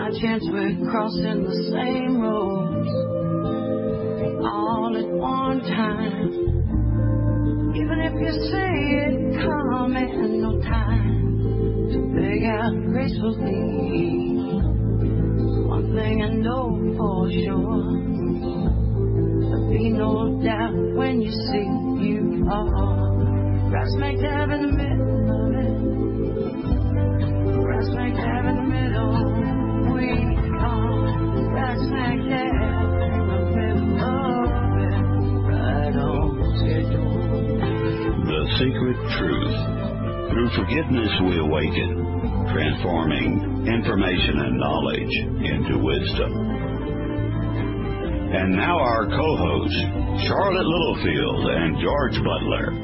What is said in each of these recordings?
by chance we're crossing the same roads all at one time. Even if you say it calm and no time to beg out gracefully, one thing I know for sure, there'll be no doubt when you see you are. Right smack dab in the middle of it. Right smack dab in the middle. We are right smack dab in the middle of it. Right on schedule. The Secret Truth. Through forgiveness we awaken, transforming information and knowledge into wisdom. And now our co-hosts, Charlotte Littlefield and George Butler.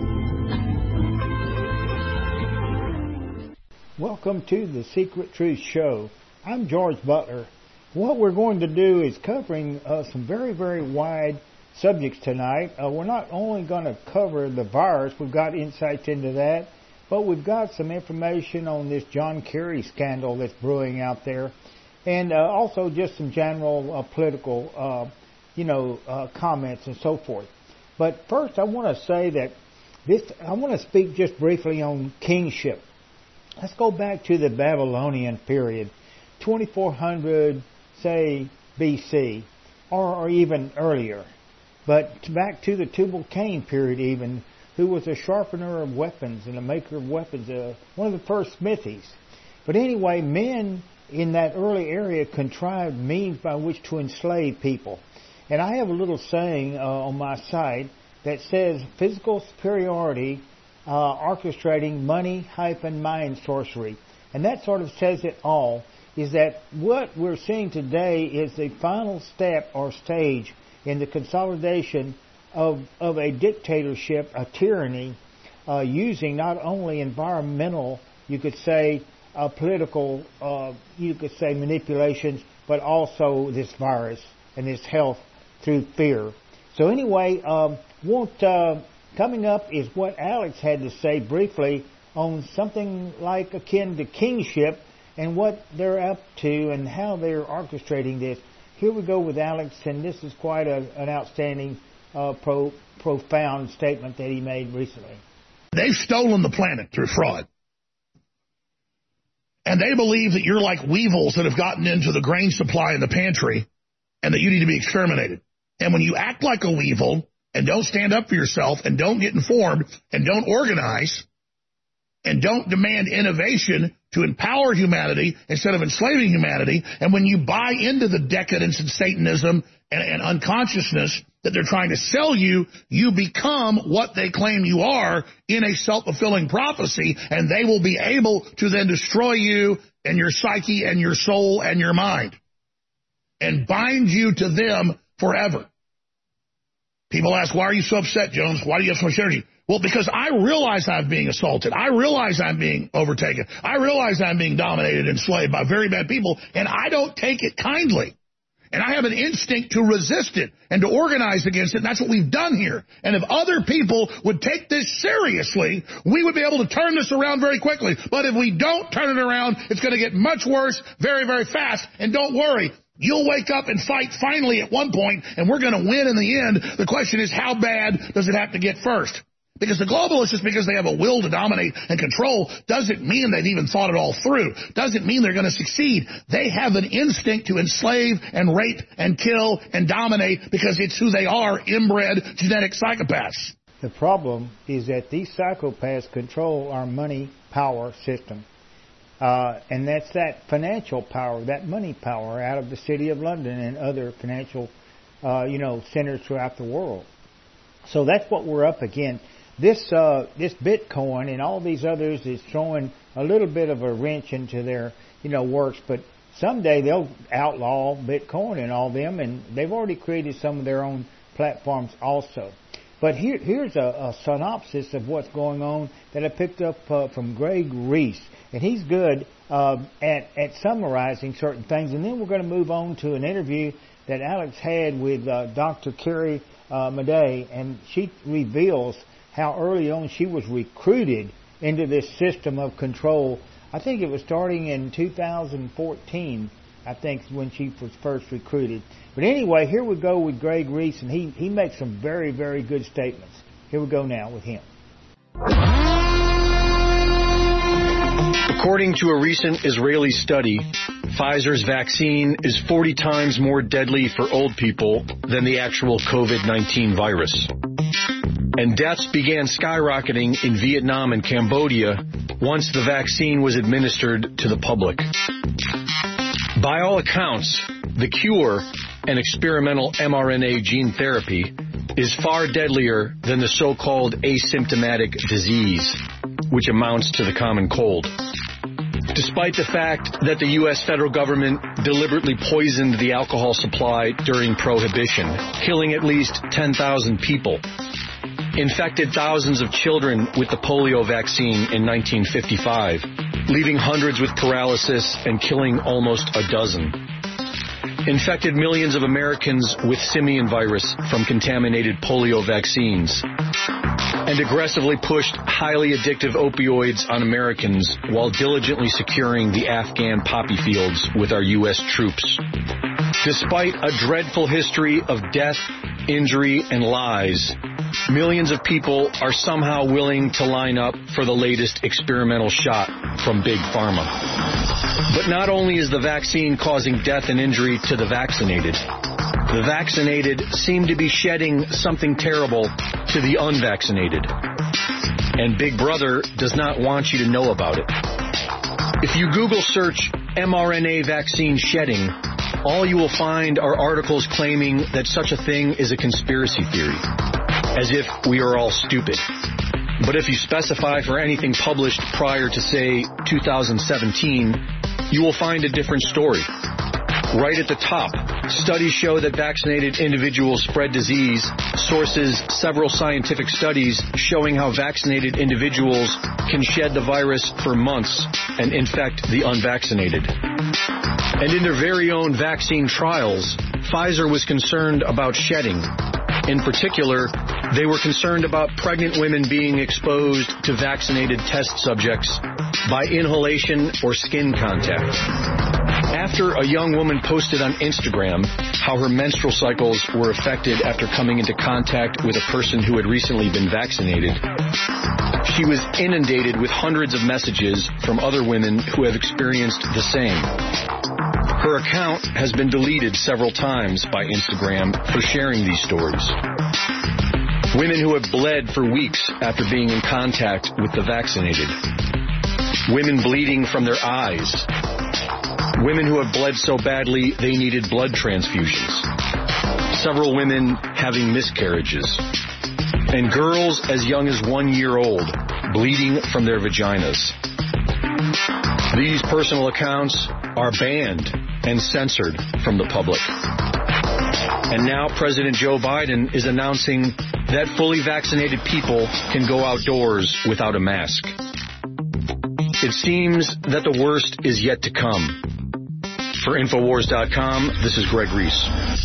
Welcome to the Secret Truth Show. I'm George Butler. What we're going to do is covering some very, very wide subjects tonight. We're not only going to cover the virus, we've got insights into that, but we've got some information on this John Kerry scandal that's brewing out there, and also just some general political, comments and so forth. But first, I want to say that I want to speak just briefly on kingship. Let's go back to the Babylonian period, 2400, say, BC, or even earlier. But back to the Tubal-Cain period even, who was a sharpener of weapons and a maker of weapons, one of the first smithies. But anyway, men in that early area contrived means by which to enslave people. And I have a little saying on my site that says physical superiority orchestrating money-mind sorcery. And that sort of says it all, is that what we're seeing today is the final step or stage in the consolidation of a dictatorship, a tyranny, using not only environmental, you could say, political, you could say manipulations, but also this virus and this health through fear. So anyway, coming up is what Alex had to say briefly on something like akin to kingship and what they're up to and how they're orchestrating this. Here we go with Alex, and this is quite an outstanding, profound statement that he made recently. They've stolen the planet through fraud. And they believe that you're like weevils that have gotten into the grain supply in the pantry and that you need to be exterminated. And when you act like a weevil and don't stand up for yourself and don't get informed and don't organize and don't demand innovation to empower humanity instead of enslaving humanity, and when you buy into the decadence and Satanism and unconsciousness that they're trying to sell you, you become what they claim you are in a self-fulfilling prophecy, and they will be able to then destroy you and your psyche and your soul and your mind and bind you to them forever. People ask, why are you so upset, Jones? Why do you have so much energy? Well, because I realize I'm being assaulted. I realize I'm being overtaken. I realize I'm being dominated and enslaved by very bad people, and I don't take it kindly. And I have an instinct to resist it and to organize against it, and that's what we've done here. And if other people would take this seriously, we would be able to turn this around very quickly. But if we don't turn it around, it's going to get much worse very, very fast. And don't worry. You'll wake up and fight finally at one point, and we're going to win in the end. The question is, how bad does it have to get first? Because the globalists, just because they have a will to dominate and control, doesn't mean they've even thought it all through. Doesn't mean they're going to succeed. They have an instinct to enslave and rape and kill and dominate because it's who they are, inbred genetic psychopaths. The problem is that these psychopaths control our money power system. And that's that financial power, that money power out of the City of London and other financial, centers throughout the world. So that's what we're up against. This Bitcoin and all these others is throwing a little bit of a wrench into their, works. But someday they'll outlaw Bitcoin and all them, and they've already created some of their own platforms also. But here's a synopsis of what's going on that I picked up from Greg Reese. And he's good at summarizing certain things. And then we're going to move on to an interview that Alex had with Dr. Carrie Madej. And she reveals how early on she was recruited into this system of control. I think it was starting in 2014 I think, when she was first recruited. But anyway, here we go with Greg Reese, and he makes some very, very good statements. Here we go now with him. According to a recent Israeli study, Pfizer's vaccine is 40 times more deadly for old people than the actual COVID-19 virus. And deaths began skyrocketing in Vietnam and Cambodia once the vaccine was administered to the public. By all accounts, the cure, an experimental mRNA gene therapy, is far deadlier than the so-called asymptomatic disease, which amounts to the common cold. Despite the fact that the U.S. federal government deliberately poisoned the alcohol supply during Prohibition, killing at least 10,000 people, infected thousands of children with the polio vaccine in 1955, leaving hundreds with paralysis and killing almost a dozen, infected millions of Americans with simian virus from contaminated polio vaccines, and aggressively pushed highly addictive opioids on Americans while diligently securing the Afghan poppy fields with our U.S. troops. Despite a dreadful history of death, injury, and lies, millions of people are somehow willing to line up for the latest experimental shot from Big Pharma. But not only is the vaccine causing death and injury to the vaccinated seem to be shedding something terrible to the unvaccinated. And Big Brother does not want you to know about it. If you Google search mRNA vaccine shedding, all you will find are articles claiming that such a thing is a conspiracy theory, as if we are all stupid. But if you specify for anything published prior to, say, 2017, you will find a different story. Right at the top, studies show that vaccinated individuals spread disease. Sources several scientific studies showing how vaccinated individuals can shed the virus for months and infect the unvaccinated. And in their very own vaccine trials, Pfizer was concerned about shedding. In particular, they were concerned about pregnant women being exposed to vaccinated test subjects by inhalation or skin contact. After a young woman posted on Instagram how her menstrual cycles were affected after coming into contact with a person who had recently been vaccinated, she was inundated with hundreds of messages from other women who have experienced the same. Her account has been deleted several times by Instagram for sharing these stories. Women who have bled for weeks after being in contact with the vaccinated. Women bleeding from their eyes. Women who have bled so badly they needed blood transfusions. Several women having miscarriages. And girls as young as 1 year old bleeding from their vaginas. These personal accounts are banned and censored from the public. And now President Joe Biden is announcing that fully vaccinated people can go outdoors without a mask. It seems that the worst is yet to come. For Infowars.com, this is Greg Reese.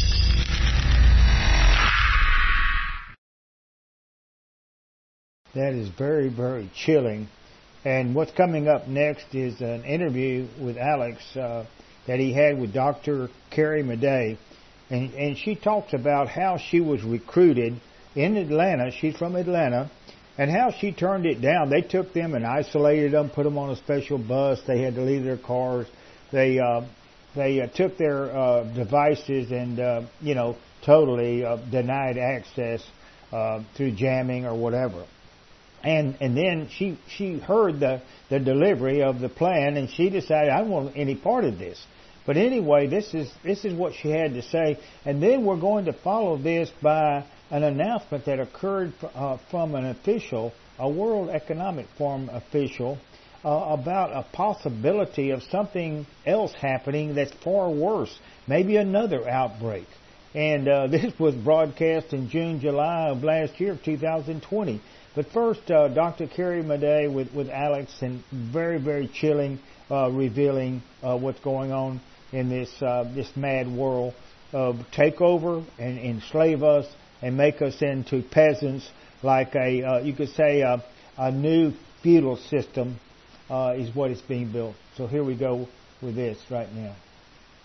That is very, very chilling. And what's coming up next is an interview with Alex that he had with Dr. Carrie Madej. And she talks about how she was recruited in Atlanta. She's from Atlanta. And how she turned it down. They took them and isolated them, put them on a special bus. They had to leave their cars. They took their devices and, totally denied access through jamming or whatever. And then she heard the delivery of the plan, and she decided, I don't want any part of this. But anyway, this is what she had to say. And then we're going to follow this by an announcement that occurred from an official, a World Economic Forum official, about a possibility of something else happening that's far worse, maybe another outbreak. And this was broadcast in June, July of last year, 2020. But first, Dr. Carrie Madej with Alex, and very, very chilling, revealing what's going on in this mad world of take over and enslave us and make us into peasants, like you could say a new feudal system is what is being built. So here we go with this right now.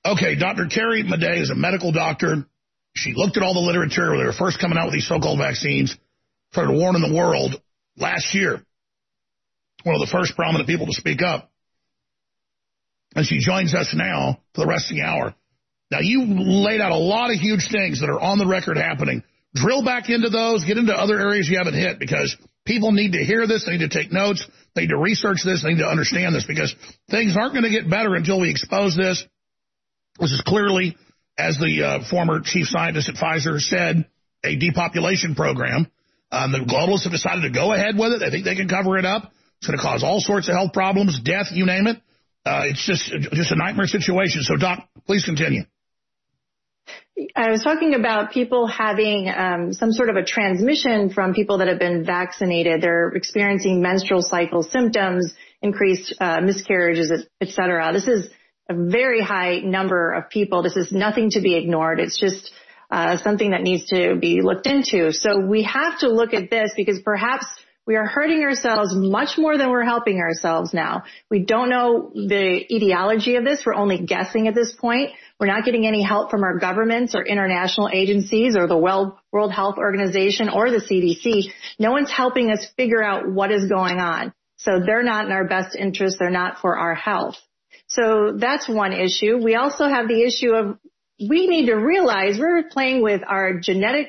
Okay, Dr. Carrie Madej is a medical doctor. She looked at all the literature when they were first coming out with these so-called vaccines, started warning the world last year. One of the first prominent people to speak up. And she joins us now for the rest of the hour. Now, you laid out a lot of huge things that are on the record happening. Drill back into those, get into other areas you haven't hit, because people need to hear this, they need to take notes, they need to research this, they need to understand this, because things aren't going to get better until we expose this. This is clearly, as the former chief scientist at Pfizer said, a depopulation program. The globalists have decided to go ahead with it. They think they can cover it up. It's going to cause all sorts of health problems, death, you name it. It's just a nightmare situation. So, Doc, please continue. I was talking about people having some sort of a transmission from people that have been vaccinated. They're experiencing menstrual cycle symptoms, increased miscarriages, et cetera. This is a very high number of people. This is nothing to be ignored. It's just something that needs to be looked into. So we have to look at this, because perhaps we are hurting ourselves much more than we're helping ourselves now. We don't know the etiology of this. We're only guessing at this point. We're not getting any help from our governments or international agencies or the World Health Organization or the CDC. No one's helping us figure out what is going on. So they're not in our best interest. They're not for our health. So that's one issue. We also have the issue of, we need to realize we're playing with our genome,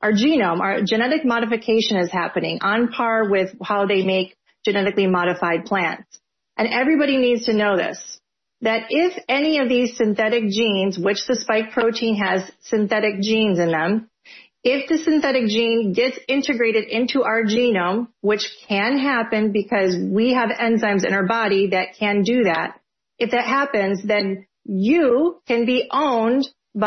our genetic modification is happening on par with how they make genetically modified plants. And everybody needs to know this, that if any of these synthetic genes, which the spike protein has synthetic genes in them, if the synthetic gene gets integrated into our genome, which can happen because we have enzymes in our body that can do that, if that happens, then you can be owned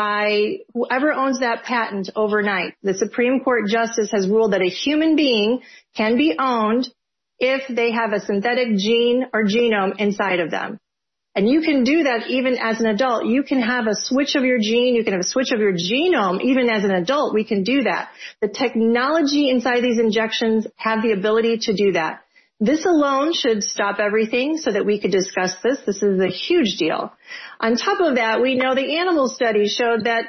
by whoever owns that patent overnight. The Supreme Court justice has ruled that a human being can be owned if they have a synthetic gene or genome inside of them. And you can do that even as an adult. You can have a switch of your gene. You can have a switch of your genome. Even as an adult, we can do that. The technology inside these injections have the ability to do that. This alone should stop everything so that we could discuss this. This is a huge deal. On top of that, we know the animal studies showed that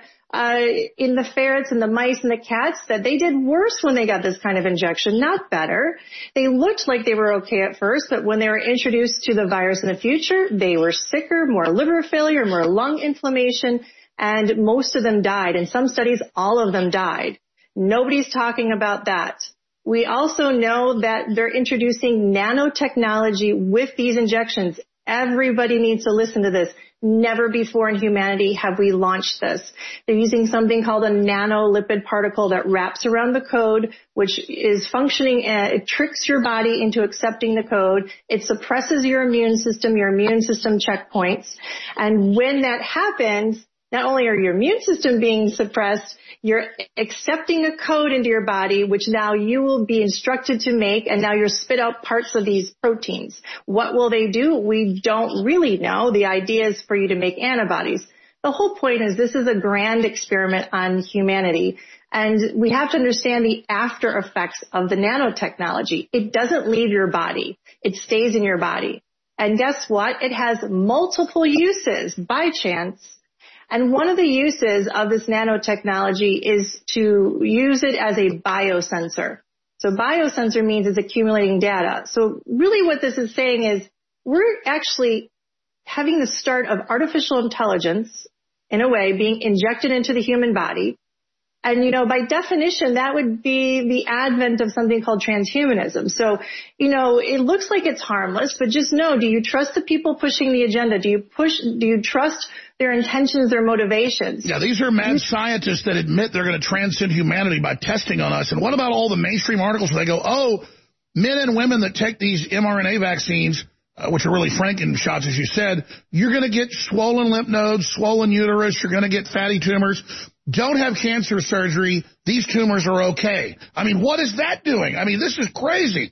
in the ferrets and the mice and the cats that they did worse when they got this kind of injection, not better. They looked like they were okay at first, but when they were introduced to the virus in the future, they were sicker, more liver failure, more lung inflammation, and most of them died. In some studies, all of them died. Nobody's talking about that. We also know that they're introducing nanotechnology with these injections. Everybody needs to listen to this. Never before in humanity have we launched this. They're using something called a nanolipid particle that wraps around the code, which is functioning, it tricks your body into accepting the code. It suppresses your immune system checkpoints. And when that happens, not only are your immune system being suppressed, you're accepting a code into your body, which now you will be instructed to make, and now you'll spit out parts of these proteins. What will they do? We don't really know. The idea is for you to make antibodies. The whole point is this is a grand experiment on humanity, and we have to understand the after effects of the nanotechnology. It doesn't leave your body. It stays in your body. And guess what? It has multiple uses by chance. And one of the uses of this nanotechnology is to use it as a biosensor. So biosensor means it's accumulating data. So really what this is saying is we're actually having the start of artificial intelligence, in a way, being injected into the human body. And, you know, by definition, that would be the advent of something called transhumanism. So, you know, it looks like it's harmless, but just know, do you trust the people pushing the agenda? Do you trust their intentions, their motivations? Yeah, these are mad scientists that admit they're going to transcend humanity by testing on us. And what about all the mainstream articles where they go, oh, men and women that take these mRNA vaccines, which are really Franken shots, as you said, you're going to get swollen lymph nodes, swollen uterus, you're going to get fatty tumors. Don't have cancer surgery. These tumors are okay. I mean, what is that doing? I mean, this is crazy.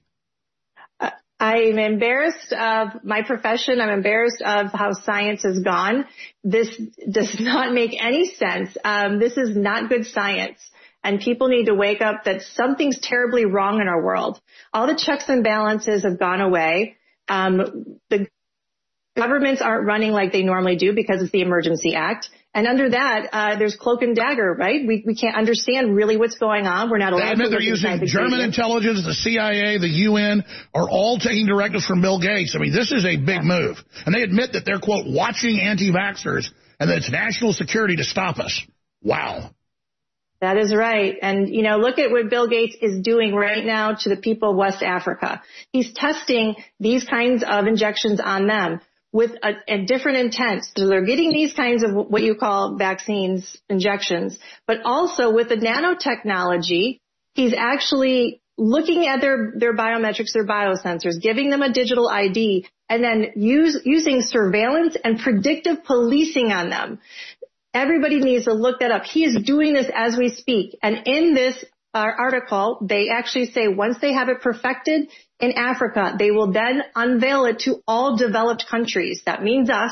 I'm embarrassed of my profession. I'm embarrassed of how science has gone. This does not make any sense. This is not good science. And people need to wake up that something's terribly wrong in our world. All the checks and balances have gone away. The Governments aren't running like they normally do because it's the Emergency Act. And under that, there's cloak and dagger, right? We can't understand really what's going on. We're not allowed to. They admit they're using German intelligence, the CIA, the UN are all taking directives from Bill Gates. I mean, this is a big move. And they admit that they're, quote, watching anti-vaxxers and that it's national security to stop us. Wow. That is right. And, you know, look at what Bill Gates is doing right now to the people of West Africa. He's testing these kinds of injections on them with a different intent. So they're getting these kinds of what you call vaccines, injections, but also with the nanotechnology, he's actually looking at their biometrics, their biosensors, giving them a digital ID, and then using surveillance and predictive policing on them. Everybody needs to look that up. He is doing this as we speak. And in this article, they actually say once they have it perfected in Africa, they will then unveil it to all developed countries. That means us.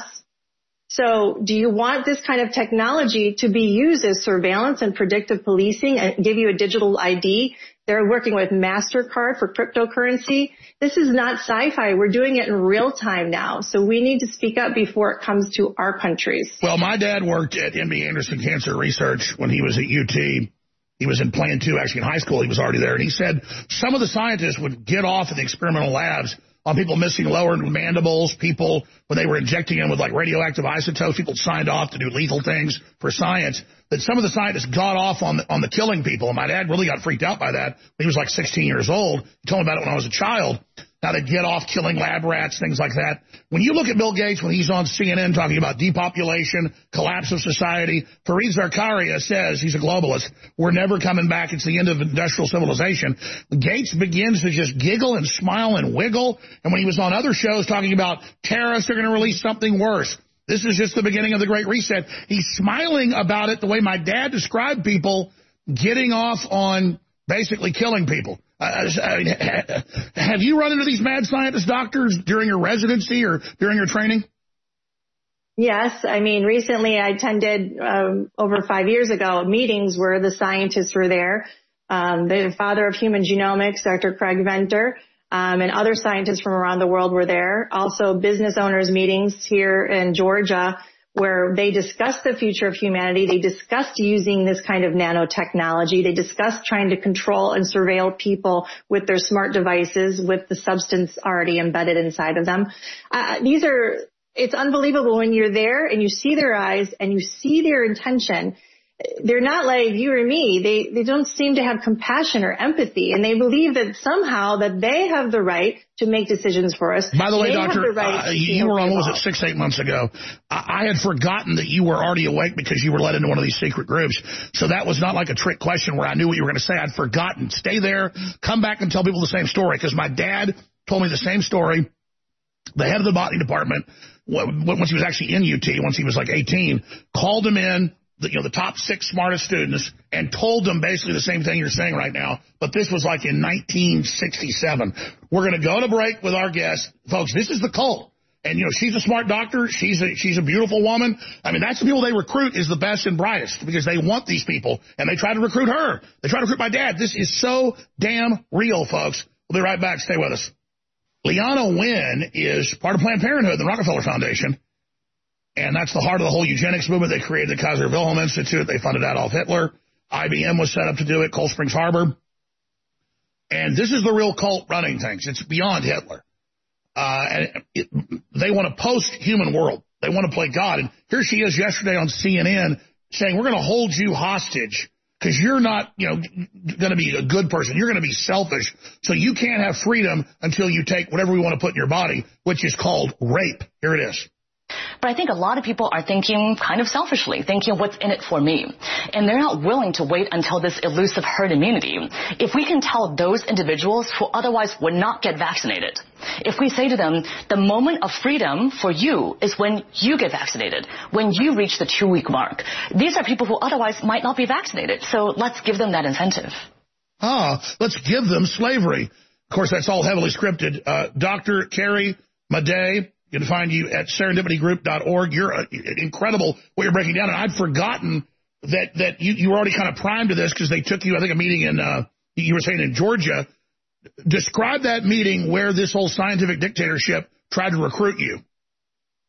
So do you want this kind of technology to be used as surveillance and predictive policing and give you a digital ID? They're working with MasterCard for cryptocurrency. This is not sci-fi. We're doing it in real time now. So we need to speak up before it comes to our countries. Well, my dad worked at MD Anderson Cancer Research when he was at UT. He was in Plan 2, actually in high school. He was already there. And he said some of the scientists would get off in the experimental labs on people missing lower mandibles, people when they were injecting them with like radioactive isotopes, people signed off to do lethal things for science, that some of the scientists got off on the killing people. And my dad really got freaked out by that when he was like 16 years old. He told me about it when I was a child. Now they get off killing lab rats, things like that. When you look at Bill Gates, when he's on CNN talking about depopulation, collapse of society, Fareed Zakaria says, he's a globalist, we're never coming back. It's the end of industrial civilization. Gates begins to just giggle and smile and wiggle. And when he was on other shows talking about terrorists are going to release something worse, this is just the beginning of the Great Reset. He's smiling about it the way my dad described people getting off on basically killing people. I mean, have you run into these mad scientist doctors during your residency or during your training? Yes. I mean, recently I attended over 5 years ago meetings where the scientists were there. The father of human genomics, Dr. Craig Venter, and other scientists from around the world were there. Also business owners meetings here in Georgia where they discussed the future of humanity. They discussed using this kind of nanotechnology. They discussed trying to control and surveil people with their smart devices with the substance already embedded inside of them. It's unbelievable when you're there and you see their eyes and you see their intention. They're not like you or me. They don't seem to have compassion or empathy, and they believe that somehow that they have the right to make decisions for us. By the way, Doctor, you were on, what was it, 6-8 months ago? I had forgotten that you were already awake because you were led into one of these secret groups. So that was not like a trick question where I knew what you were going to say. I'd forgotten. Stay there. Come back and tell people the same story, because my dad told me the same story. The head of the botany department, once he was actually in UT, once he was like 18, called him in, the top 6 smartest students, and told them basically the same thing you're saying right now. But this was like in 1967. We're going to go to break with our guest. Folks, this is the cult. And, she's a smart doctor. She's a beautiful woman. I mean, that's the people they recruit is the best and brightest because they want these people. And they try to recruit her. They try to recruit my dad. This is so damn real, folks. We'll be right back. Stay with us. Leana Wen is part of Planned Parenthood, the Rockefeller Foundation. And that's the heart of the whole eugenics movement. They created the Kaiser Wilhelm Institute. They funded Adolf Hitler. IBM was set up to do it, Cold Springs Harbor. And this is the real cult running things. It's beyond Hitler. They want a post-human world. They want to play God. And here she is yesterday on CNN saying, we're going to hold you hostage because you're not, going to be a good person. You're going to be selfish. So you can't have freedom until you take whatever we want to put in your body, which is called rape. Here it is. But I think a lot of people are thinking kind of selfishly, thinking what's in it for me. And they're not willing to wait until this elusive herd immunity. If we can tell those individuals who otherwise would not get vaccinated, if we say to them, the moment of freedom for you is when you get vaccinated, when you reach the 2-week mark. These are people who otherwise might not be vaccinated. So let's give them that incentive. Let's give them slavery. Of course, that's all heavily scripted. Dr. Carrie Madej. You can find you at serendipitygroup.org. You're incredible what you're breaking down. And I'd forgotten that you were already kind of primed to this because they took you, I think, a meeting in, you were saying in Georgia. Describe that meeting where this whole scientific dictatorship tried to recruit you.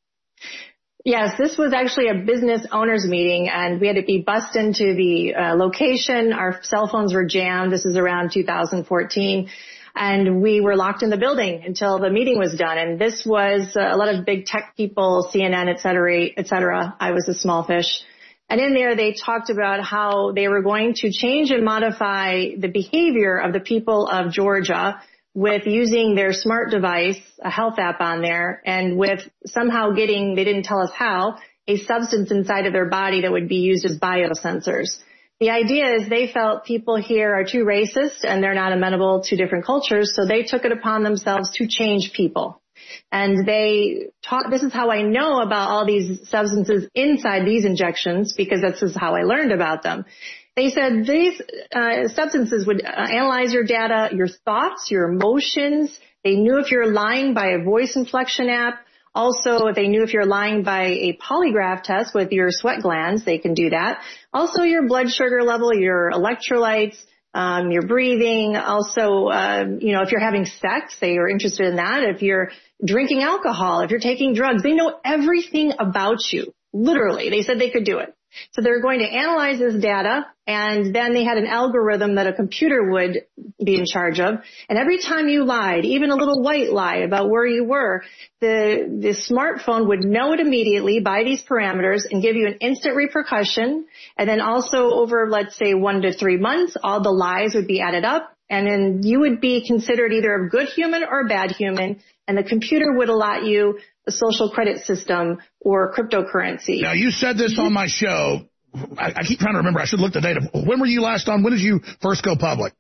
Yes, this was actually a business owners meeting, and we had to be bussed into the location. Our cell phones were jammed. This is around 2014. And we were locked in the building until the meeting was done. And this was a lot of big tech people, CNN, et cetera, et cetera. I was a small fish. And in there, they talked about how they were going to change and modify the behavior of the people of Georgia with using their smart device, a health app on there, and with somehow getting, they didn't tell us how, a substance inside of their body that would be used as biosensors. The idea is they felt people here are too racist and they're not amenable to different cultures, so they took it upon themselves to change people. And they taught, this is how I know about all these substances inside these injections, because this is how I learned about them. They said these substances would analyze your data, your thoughts, your emotions. They knew if you're lying by a voice inflection app. Also, they knew if you're lying by a polygraph test with your sweat glands, they can do that. Also, your blood sugar level, your electrolytes, your breathing. Also, if you're having sex, they are interested in that. If you're drinking alcohol, if you're taking drugs, they know everything about you. Literally, they said they could do it. So they're going to analyze this data, and then they had an algorithm that a computer would be in charge of. And every time you lied, even a little white lie about where you were, the smartphone would know it immediately by these parameters and give you an instant repercussion. And then also over, let's say, 1 to 3 months, all the lies would be added up, and then you would be considered either a good human or a bad human, and the computer would allot you a social credit system or cryptocurrency. Now, you said this on my show. I keep trying to remember. I should look the data. When were you last on? When did you first go public?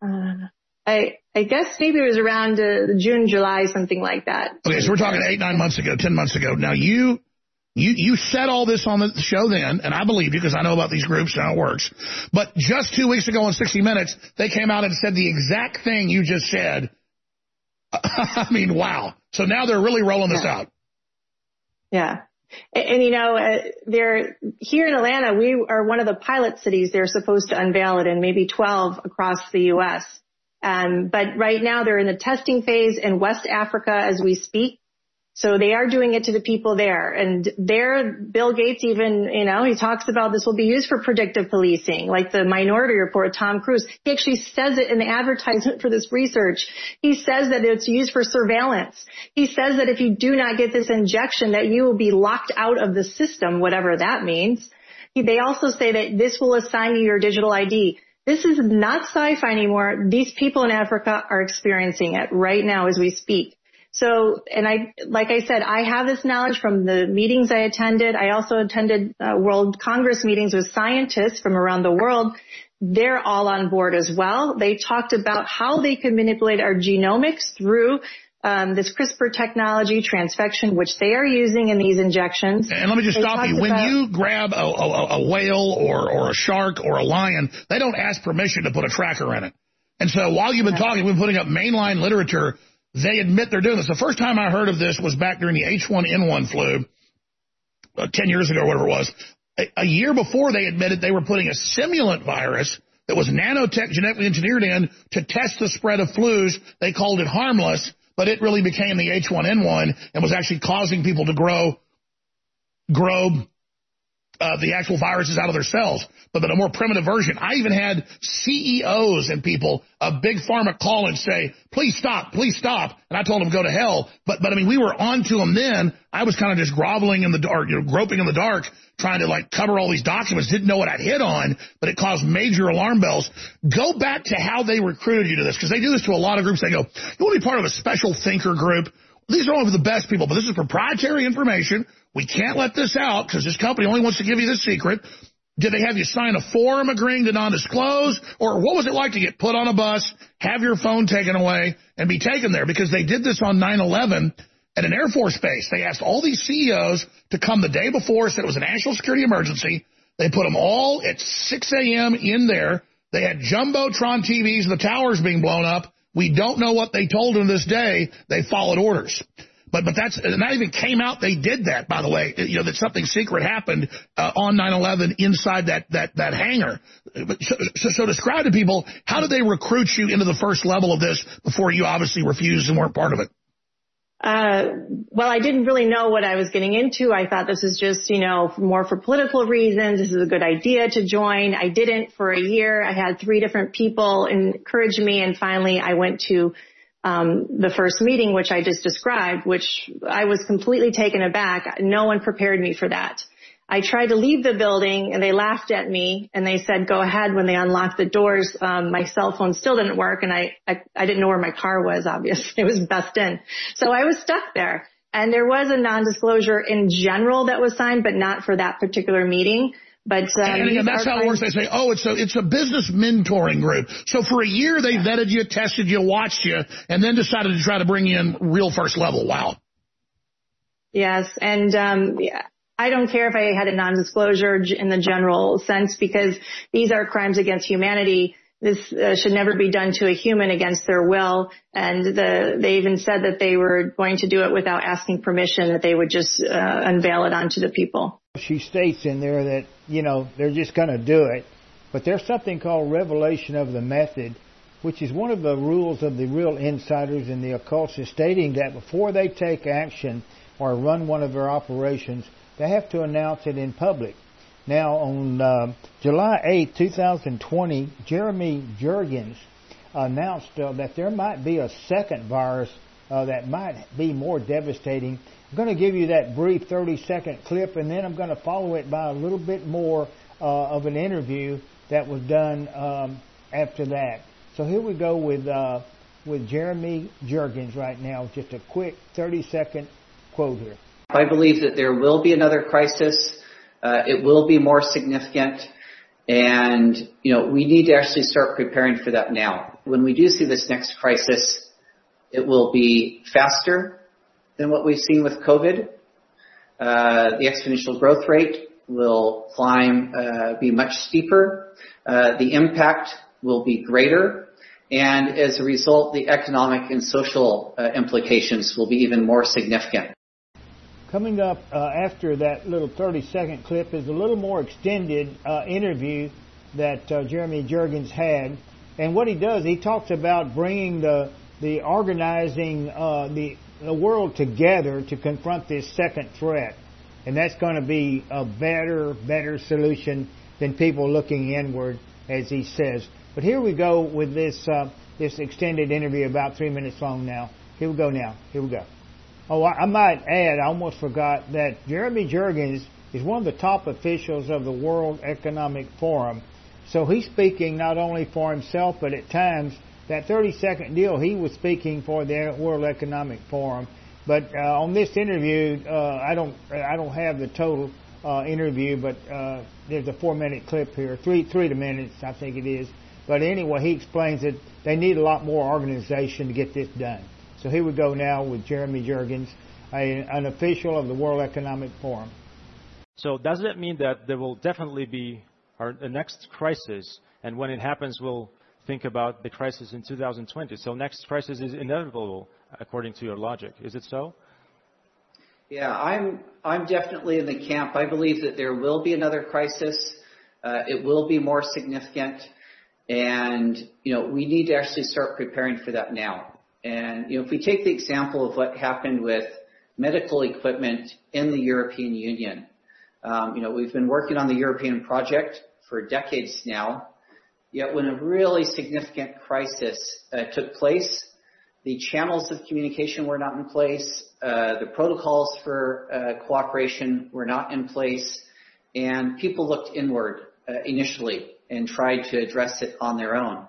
I guess maybe it was around June, July, something like that. Okay, so we're talking 8, 9 months ago, 10 months ago. Now, you said all this on the show then, and I believe you because I know about these groups and how it works. But just 2 weeks ago on 60 Minutes, they came out and said the exact thing you just said. I mean, wow. So now they're really rolling this out. Yeah. And they're here in Atlanta, we are one of the pilot cities. They're supposed to unveil it in maybe 12 across the U.S. But right now they're in the testing phase in West Africa as we speak. So they are doing it to the people there. And there, Bill Gates even, he talks about this will be used for predictive policing, like the Minority Report, Tom Cruise. He actually says it in the advertisement for this research. He says that it's used for surveillance. He says that if you do not get this injection, that you will be locked out of the system, whatever that means. They also say that this will assign you your digital ID. This is not sci-fi anymore. These people in Africa are experiencing it right now as we speak. So, and like I said, I have this knowledge from the meetings I attended. I also attended World Congress meetings with scientists from around the world. They're all on board as well. They talked about how they could manipulate our genomics through this CRISPR technology, transfection, which they are using in these injections. And let me just stop you. When you grab a whale or a shark or a lion, they don't ask permission to put a tracker in it. And so while you've been talking, we've been putting up mainline literature. They admit they're doing this. The first time I heard of this was back during the H1N1 flu, 10 years ago, whatever it was. A year before, they admitted they were putting a simulant virus that was nanotech genetically engineered in to test the spread of flus. They called it harmless, but it really became the H1N1 and was actually causing people to grow the actual viruses out of their cells, but a more primitive version. I even had CEOs and people, a big pharma call and say, please stop. And I told them go to hell. But I mean, we were on to them then. I was kind of just groveling in the dark, groping in the dark, trying to cover all these documents, didn't know what I'd hit on, but it caused major alarm bells. Go back to how they recruited you to this, because they do this to a lot of groups. They go, you want to be part of a special thinker group? These are all of the best people, but this is proprietary information. We can't let this out because this company only wants to give you the secret. Did they have you sign a form agreeing to non-disclose? Or what was it like to get put on a bus, have your phone taken away, and be taken there? Because they did this on 9/11 at an Air Force base. They asked all these CEOs to come the day before, said it was a national security emergency. They put them all at 6 a.m. in there. They had Jumbotron TVs and the towers being blown up. We don't know what they told them this day. They followed orders. But that even came out. They did that, by the way, that something secret happened on 9/11 inside that hangar. So describe to people, how did they recruit you into the first level of this before you obviously refused and weren't part of it? Well, I didn't really know what I was getting into. I thought this is just, more for political reasons. This is a good idea to join. I didn't for a year. I had 3 different people encourage me, and finally I went to the first meeting, which I just described, which I was completely taken aback. No one prepared me for that. I tried to leave the building and they laughed at me and they said, go ahead. When they unlocked the doors, my cell phone still didn't work, and I didn't know where my car was, obviously. It was bust in. So I was stuck there. And there was a non-disclosure in general that was signed, but not for that particular meeting. But and again, that's how it works. They say, it's a business mentoring group. So for a year, they vetted you, tested you, watched you, and then decided to try to bring you in real first level. Wow. Yes. And I don't care if I had a non-disclosure in the general sense, because these are crimes against humanity. This should never be done to a human against their will. And they even said that they were going to do it without asking permission, that they would just unveil it onto the people. She states in there that, they're just going to do it. But there's something called revelation of the method, which is one of the rules of the real insiders in the occultists, stating that before they take action or run one of their operations, they have to announce it in public. Now, on July 8, 2020, Jeremy Jurgens announced that there might be a second virus that might be more devastating. I'm going to give you that brief 30-second clip, and then I'm going to follow it by a little bit more of an interview that was done after that. So here we go with Jeremy Jurgens right now. Just a quick 30-second quote here. I believe that there will be another crisis. It will be more significant. And, we need to actually start preparing for that now. When we do see this next crisis, it will be faster than what we've seen with COVID. The exponential growth rate will climb, be much steeper. The impact will be greater. And as a result, the economic and social implications will be even more significant. Coming up after that little 30-second clip is a little more extended interview that Jeremy Jurgens had. And what he does, he talks about bringing the organizing the world together to confront this second threat. And that's going to be a better solution than people looking inward, as he says. But here we go with this extended interview, about 3 minutes long now. Here we go. Oh, I might add, I almost forgot that Jeremy Jurgens is one of the top officials of the World Economic Forum. So he's speaking not only for himself, but at times, that 30-second deal, he was speaking for the World Economic Forum. But on this interview, I don't have the total interview, but there's a 4-minute clip here, three minutes, I think it is. But anyway, he explains that they need a lot more organization to get this done. So here we go now with Jeremy Jurgens, an official of the World Economic Forum. So does that mean that there will definitely be a next crisis, and when it happens, we'll think about the crisis in 2020? So next crisis is inevitable, according to your logic. Is it so? Yeah, I'm definitely in the camp. I believe that there will be another crisis. It will be more significant, and we need to actually start preparing for that now. And, if we take the example of what happened with medical equipment in the European Union, we've been working on the European project for decades now, yet when a really significant crisis took place, the channels of communication were not in place, the protocols for cooperation were not in place, and people looked inward initially and tried to address it on their own.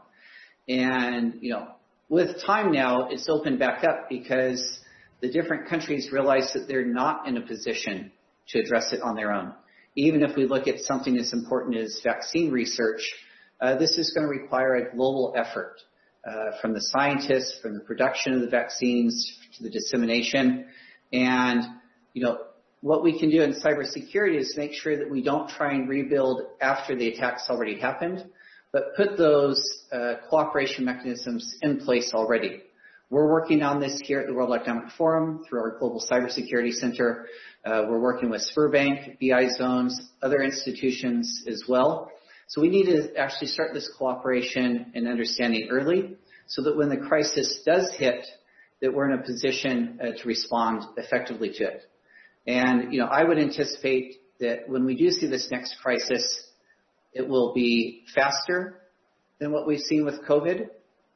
And, with time now, it's opened back up because the different countries realize that they're not in a position to address it on their own. Even if we look at something as important as vaccine research, this is going to require a global effort from the scientists, from the production of the vaccines to the dissemination. And, what we can do in cybersecurity is make sure that we don't try and rebuild after the attack's already happened, but put those cooperation mechanisms in place already. We're working on this here at the World Economic Forum through our Global Cybersecurity Center. We're working with Sberbank, BI Zones, other institutions as well. So we need to actually start this cooperation and understanding early so that when the crisis does hit, that we're in a position to respond effectively to it. And, I would anticipate that when we do see this next crisis, it will be faster than what we've seen with COVID.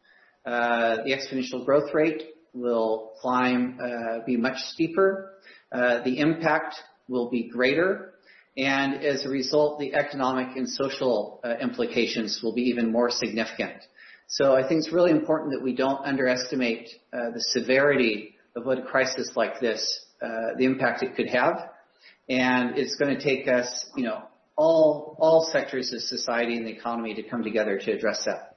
The exponential growth rate will be much steeper. The impact will be greater. And as a result, the economic and social implications will be even more significant. So I think it's really important that we don't underestimate the severity of what a crisis like this, the impact it could have. And it's going to take us, all sectors of society and the economy to come together to address that.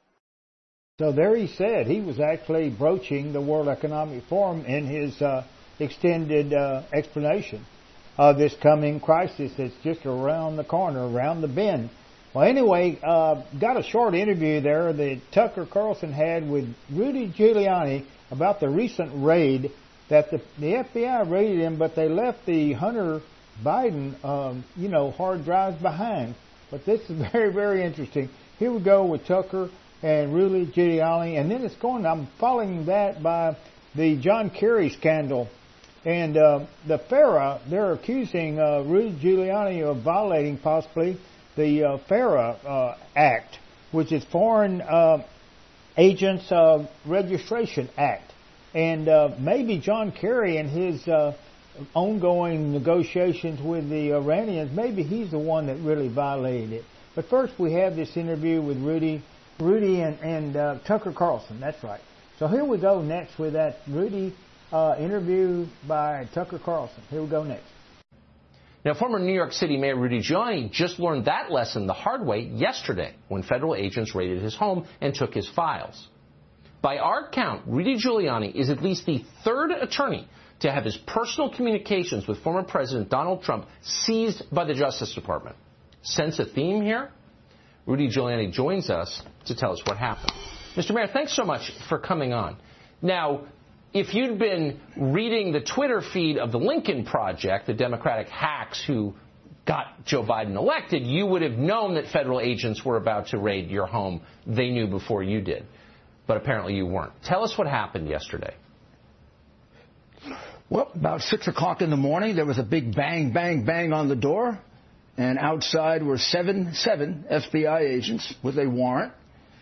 So there he said he was actually broaching the World Economic Forum in his extended explanation of this coming crisis that's just around the corner, around the bend. Well, anyway, got a short interview there that Tucker Carlson had with Rudy Giuliani about the recent raid that the FBI raided him, but they left the Hunter Biden, hard drives behind. But this is very, very interesting. Here we go with Tucker and Rudy Giuliani, and then I'm following that by the John Kerry scandal. And the FARA, they're accusing Rudy Giuliani of violating possibly the FARA Act, which is Foreign Agents Registration Act. And maybe John Kerry and his ongoing negotiations with the Iranians, maybe he's the one that really violated it. But first we have this interview with Rudy and Tucker Carlson. That's right. So here we go next with that Rudy interview by Tucker Carlson. Here we go next. Now, former New York City Mayor Rudy Giuliani just learned that lesson the hard way yesterday when federal agents raided his home and took his files. By our count, Rudy Giuliani is at least the third attorney to have his personal communications with former President Donald Trump seized by the Justice Department. Sense a theme here? Rudy Giuliani joins us to tell us what happened. Mr. Mayor, thanks so much for coming on. Now, if you'd been reading the Twitter feed of the Lincoln Project, the Democratic hacks who got Joe Biden elected, you would have known that federal agents were about to raid your home. They knew before you did. But apparently you weren't. Tell us what happened yesterday. Well, about 6 o'clock in the morning, there was a big bang, bang, bang on the door. And outside were seven FBI agents with a warrant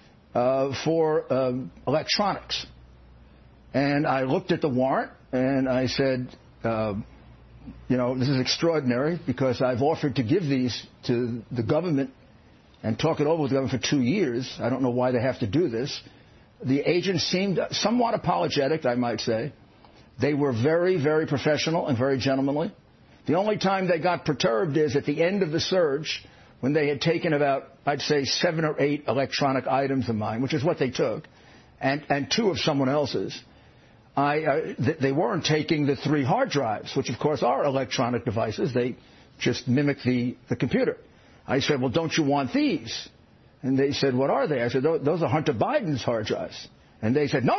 for electronics. And I looked at the warrant and I said, this is extraordinary because I've offered to give these to the government and talk it over with the government for 2 years. I don't know why they have to do this. The agents seemed somewhat apologetic, I might say. They were very, very professional and very gentlemanly. The only time they got perturbed is at the end of the search when they had taken about, I'd say, 7 or 8 electronic items of mine, which is what they took, and 2 of someone else's. They weren't taking the 3 hard drives, which, of course, are electronic devices. They just mimic the computer. I said, well, don't you want these? And they said, what are they? I said, those are Hunter Biden's hard drives. And they said, no.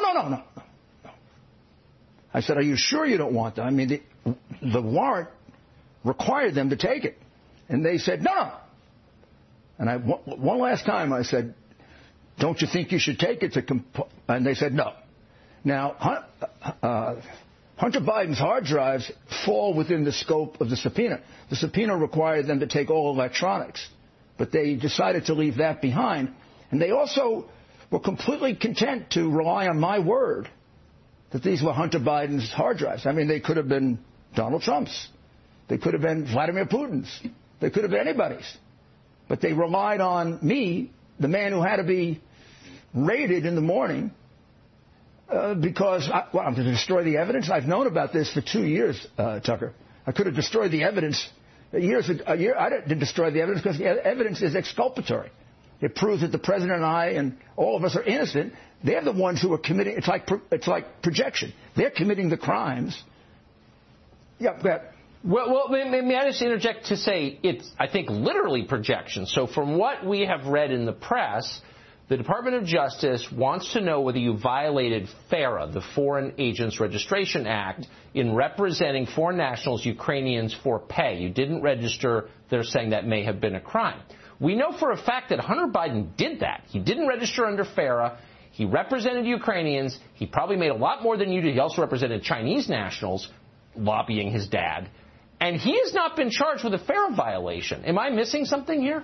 I said, are you sure you don't want them? I mean, the warrant required them to take it. And they said, no. And one last time I said, don't you think you should take it? And they said, no. Now, Hunter Biden's hard drives fall within the scope of the subpoena. The subpoena required them to take all electronics. But they decided to leave that behind. And they also were completely content to rely on my word that these were Hunter Biden's hard drives. I mean, they could have been Donald Trump's. They could have been Vladimir Putin's. They could have been anybody's. But they relied on me, the man who had to be raided in the morning, because I'm going to destroy the evidence. I've known about this for 2 years, Tucker. I could have destroyed the evidence a year. I didn't destroy the evidence because the evidence is exculpatory. It proves that the president and I and all of us are innocent. They're the ones who are committing. It's like projection. They're committing the crimes. Yeah. Well, may I just interject to say it's, I think, literally projection. So from what we have read in the press, the Department of Justice wants to know whether you violated FARA, the Foreign Agents Registration Act, in representing foreign nationals, Ukrainians, for pay. You didn't register. They're saying that may have been a crime. We know for a fact that Hunter Biden did that. He didn't register under FARA. He represented Ukrainians. He probably made a lot more than you did. He also represented Chinese nationals lobbying his dad. And he has not been charged with a FARA violation. Am I missing something here?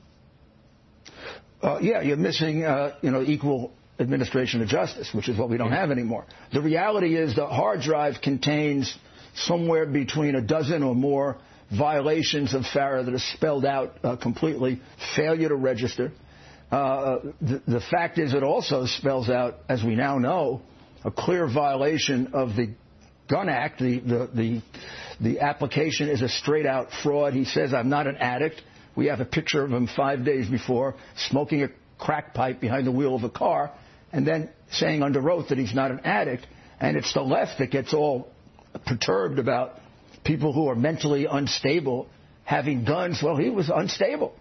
Yeah, you're missing, equal administration of justice, which is what we don't have anymore. The reality is the hard drive contains somewhere between a dozen or more violations of FARA that are spelled out completely, failure to register. The fact is it also spells out, as we now know, a clear violation of the Gun Act. The application is a straight-out fraud. He says, I'm not an addict. We have a picture of him 5 days before smoking a crack pipe behind the wheel of a car and then saying under oath that he's not an addict. And it's the left that gets all perturbed about people who are mentally unstable having guns. Well, he was unstable.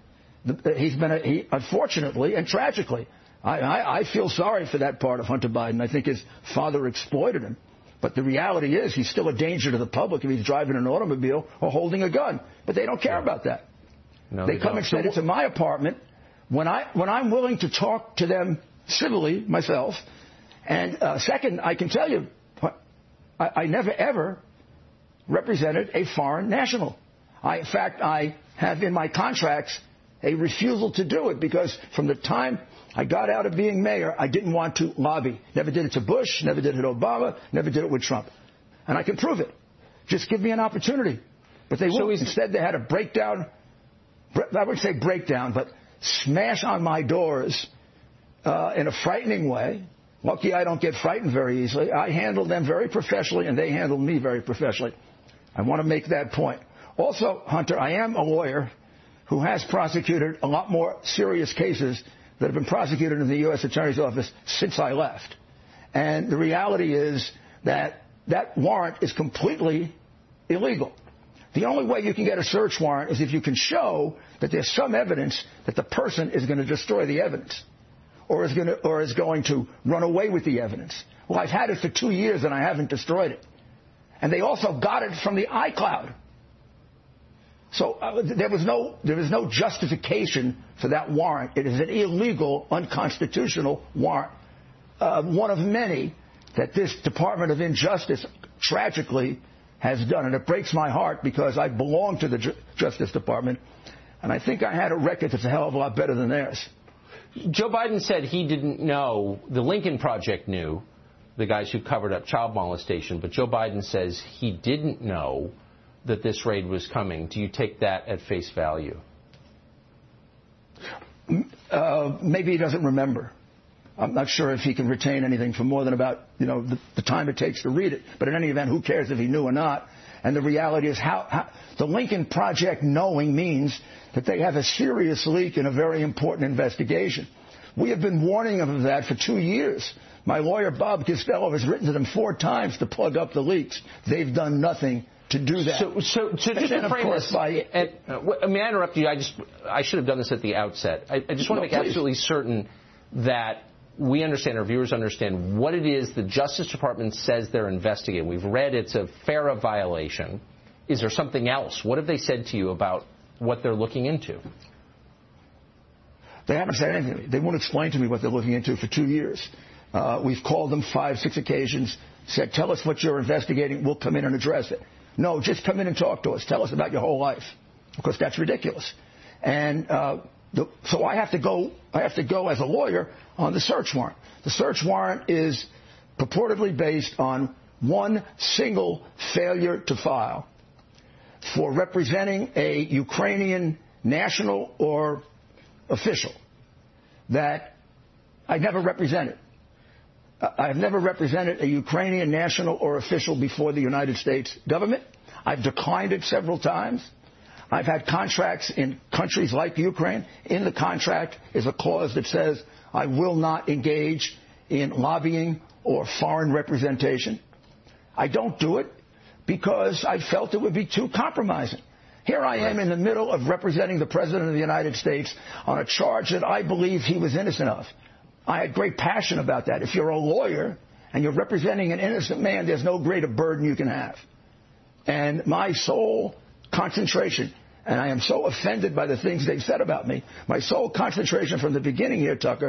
He unfortunately and tragically, I feel sorry for that part of Hunter Biden. I think his father exploited him. But the reality is he's still a danger to the public if he's driving an automobile or holding a gun. But they don't care about that. No, they come and say it's in my apartment when I'm willing to talk to them civilly myself. And second, I can tell you, I never, ever represented a foreign national. In fact, I have in my contracts a refusal to do it because from the time I got out of being mayor, I didn't want to lobby. Never did it to Bush, never did it to Obama, never did it with Trump. And I can prove it. Just give me an opportunity. But they won't. Instead, they had a breakdown. I would say breakdown, but smash on my doors in a frightening way. Lucky I don't get frightened very easily. I handled them very professionally, and they handled me very professionally. I want to make that point. Also, Hunter, I am a lawyer who has prosecuted a lot more serious cases that have been prosecuted in the U.S. Attorney's Office since I left. And the reality is that that warrant is completely illegal. The only way you can get a search warrant is if you can show that there's some evidence that the person is going to destroy the evidence or is going to run away with the evidence. Well, I've had it for 2 years and I haven't destroyed it. And they also got it from the iCloud. So there was no justification for that warrant. It is an illegal, unconstitutional warrant, one of many that this Department of Injustice tragically has done. And it breaks my heart because I belong to the Justice Department, and I think I had a record that's a hell of a lot better than theirs. Joe Biden said he didn't know, the Lincoln Project knew, the guys who covered up child molestation, but Joe Biden says he didn't know that this raid was coming. Do you take that at face value? Maybe he doesn't remember. I'm not sure if he can retain anything for more than about, the time it takes to read it. But in any event, who cares if he knew or not? And the reality is how the Lincoln Project knowing means that they have a serious leak in a very important investigation. We have been warning them of that for 2 years. My lawyer, Bob Costello, has written to them 4 times to plug up the leaks. They've done nothing to do that. So just to frame this, may I interrupt you? I should have done this at the outset. I just want to make absolutely certain that we understand, our viewers understand, what it is the Justice Department says they're investigating. We've read it's a FARA violation. Is there something else? What have they said to you about what they're looking into? They haven't said anything. They won't explain to me what they're looking into for 2 years. We've called them 5, 6 occasions, said, tell us what you're investigating. We'll come in and address it. No, just come in and talk to us. Tell us about your whole life. Of course, that's ridiculous. And so I have to go as a lawyer on the search warrant. The search warrant is purportedly based on one single failure to file for representing a Ukrainian national or official that I never represented. I've never represented a Ukrainian national or official before the United States government. I've declined it several times. I've had contracts in countries like Ukraine. In the contract is a clause that says I will not engage in lobbying or foreign representation. I don't do it because I felt it would be too compromising. Here I am in the middle of representing the President of the United States on a charge that I believe he was innocent of. I had great passion about that. If you're a lawyer and you're representing an innocent man, there's no greater burden you can have. And my sole concentration, and I am so offended by the things they've said about me, my sole concentration from the beginning here, Tucker,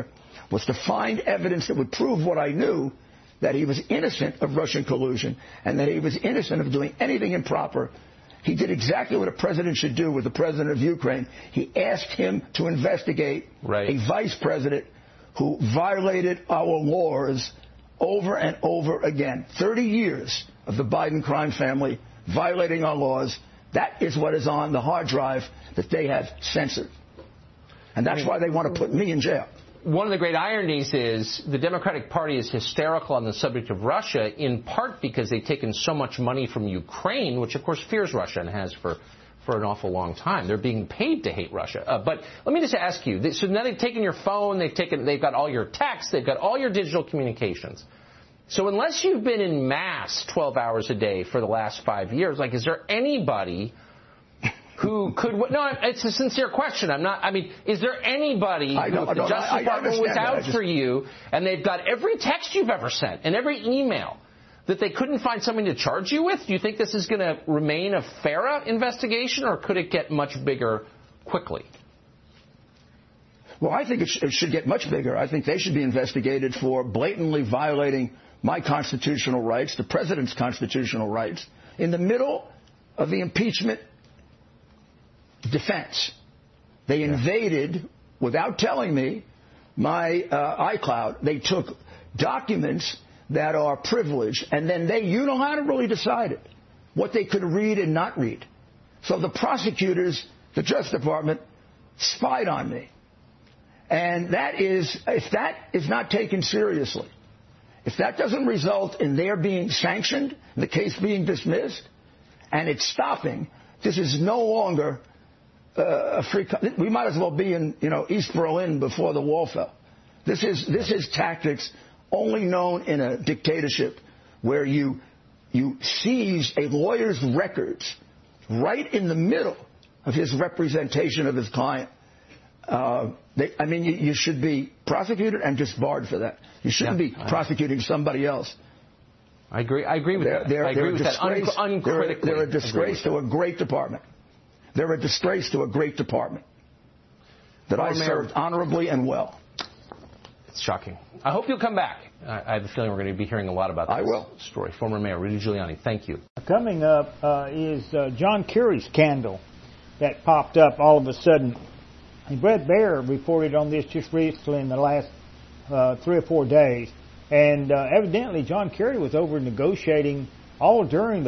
was to find evidence that would prove what I knew, that he was innocent of Russian collusion and that he was innocent of doing anything improper. He did exactly what a president should do with the president of Ukraine. He asked him to investigate a vice president who violated our laws over and over again. 30 years of the Biden crime family violating our laws. That is what is on the hard drive that they have censored. And that's why they want to put me in jail. One of the great ironies is the Democratic Party is hysterical on the subject of Russia, in part because they've taken so much money from Ukraine, which, of course, fears Russia and has for an awful long time. They're being paid to hate Russia. But let me just ask you, so now they've taken your phone, they've got all your texts, they've got all your digital communications. So unless you've been in mass 12 hours a day for the last 5 years, like, is there anybody who could... No, it's a sincere question. Is there anybody who, if the Justice Department was out for you and they've got every text you've ever sent and every email that they couldn't find something to charge you with? Do you think this is going to remain a FARA investigation, or could it get much bigger quickly? Well, I think it should get much bigger. I think they should be investigated for blatantly violating my constitutional rights, the president's constitutional rights, in the middle of the impeachment defense. They invaded, without telling me, my iCloud. They took documents that are privileged, and then they unilaterally decided what they could read and not read. So the prosecutors, the Justice Department, spied on me. And that is, if that is not taken seriously, if that doesn't result in their being sanctioned, the case being dismissed, and it's stopping, this is no longer a free... We might as well be in, East Berlin before the wall fell. This is tactics only known in a dictatorship, where you seize a lawyer's records right in the middle of his representation of his client. You should be prosecuted and disbarred for that. You shouldn't be prosecuting somebody else. I agree with that. I agree with that uncritically. They're a disgrace to a great department. They're a disgrace to a great department that I served honorably and well. It's shocking. I hope you'll come back. I have a feeling we're going to be hearing a lot about this story. Former Mayor Rudy Giuliani, thank you. Coming up is John Kerry scandal that popped up all of a sudden. And Bret Baier reported on this just recently in the last 3 or 4 days. And evidently John Kerry was over negotiating during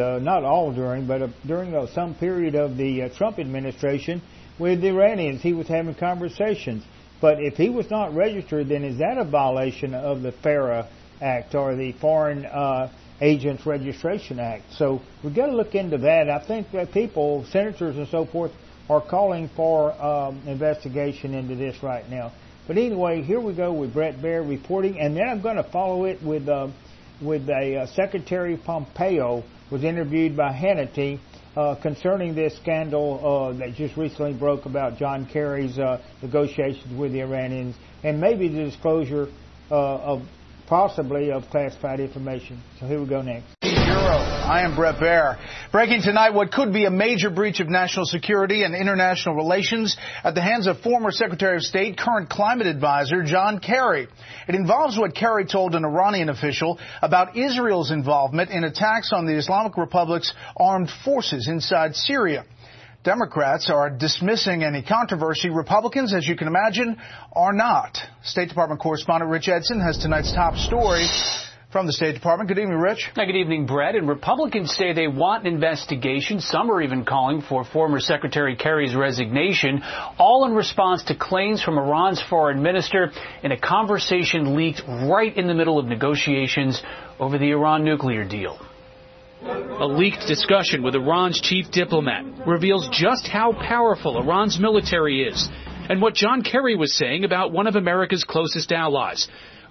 some period of the Trump administration with the Iranians. He was having conversations. But if he was not registered, then is that a violation of the FARA Act or the Foreign Agents Registration Act? So we've got to look into that. I think that people, senators and so forth, are calling for investigation into this right now. But anyway, here we go with Bret Baier reporting, and then I'm going to follow it with Secretary Pompeo was interviewed by Hannity concerning this scandal that just recently broke about John Kerry's negotiations with the Iranians and maybe the disclosure possibly of classified information. So here we go next. I am Bret Baier. Breaking tonight what could be a major breach of national security and international relations at the hands of former Secretary of State, current climate advisor John Kerry. It involves what Kerry told an Iranian official about Israel's involvement in attacks on the Islamic Republic's armed forces inside Syria. Democrats are dismissing any controversy. Republicans, as you can imagine, are not. State Department correspondent Rich Edson has tonight's top story from the State Department. Good evening, Rich. Good evening, Brett. And Republicans say they want an investigation. Some are even calling for former Secretary Kerry's resignation, all in response to claims from Iran's foreign minister in a conversation leaked right in the middle of negotiations over the Iran nuclear deal. A leaked discussion with Iran's chief diplomat reveals just how powerful Iran's military is and what John Kerry was saying about one of America's closest allies.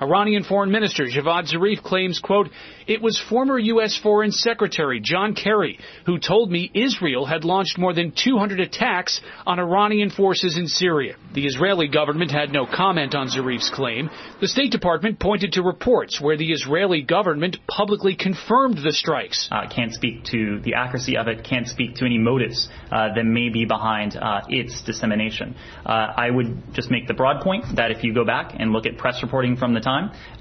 Iranian Foreign Minister Javad Zarif claims, quote, it was former U.S. Foreign Secretary John Kerry who told me Israel had launched more than 200 attacks on Iranian forces in Syria. The Israeli government had no comment on Zarif's claim. The State Department pointed to reports where the Israeli government publicly confirmed the strikes. Can't speak to the accuracy of it, can't speak to any motives that may be behind its dissemination. I would just make the broad point that if you go back and look at press reporting from the time,